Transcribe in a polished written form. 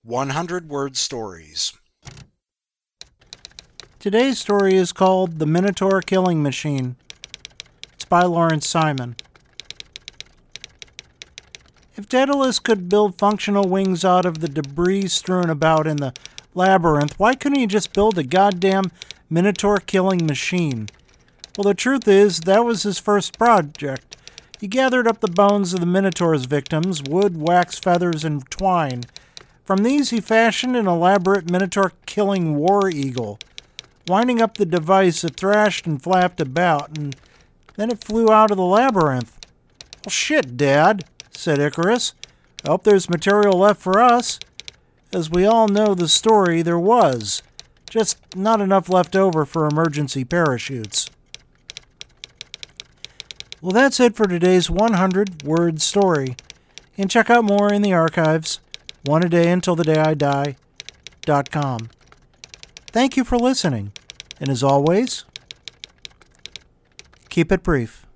100-word stories. Today's story is called The Minotaur Killing Machine. It's by Lawrence Simon. If Daedalus could build functional wings out of the debris strewn about in the labyrinth, why couldn't he just build a goddamn Minotaur killing machine? Well, the truth is, that was his first project. He gathered up the bones of the Minotaur's victims, wood, wax, feathers, and twine. From these he fashioned an elaborate Minotaur-killing war eagle. Winding up the device, it thrashed and flapped about, and then it flew out of the labyrinth. "Well, shit, Dad," said Icarus. "I hope there's material left for us." As we all know the story, there was. Just not enough left over for emergency parachutes. Well, that's it for today's 100-word story. You can check out more in the archives, oneadayuntilthedayidi.com. Thank you for listening, and as always, keep it brief.